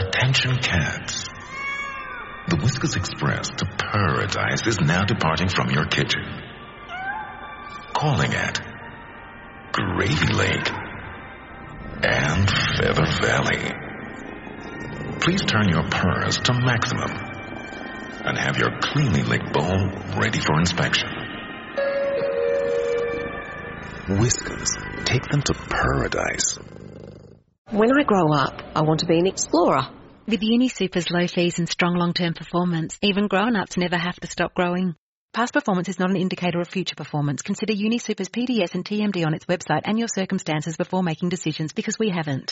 Attention cats. The Whiskas Express to Paradise is now departing from your kitchen. Calling at Gravy Lake and Feather Valley. Please turn your purrs to maximum and have your cleanly licked bowl ready for inspection. Whiskas, take them to paradise. When I grow up, I want to be an explorer. With UniSuper's low fees and strong long-term performance, even grown-ups never have to stop growing. Past performance is not an indicator of future performance. Consider UniSuper's PDS and TMD on its website and your circumstances before making decisions, because we haven't.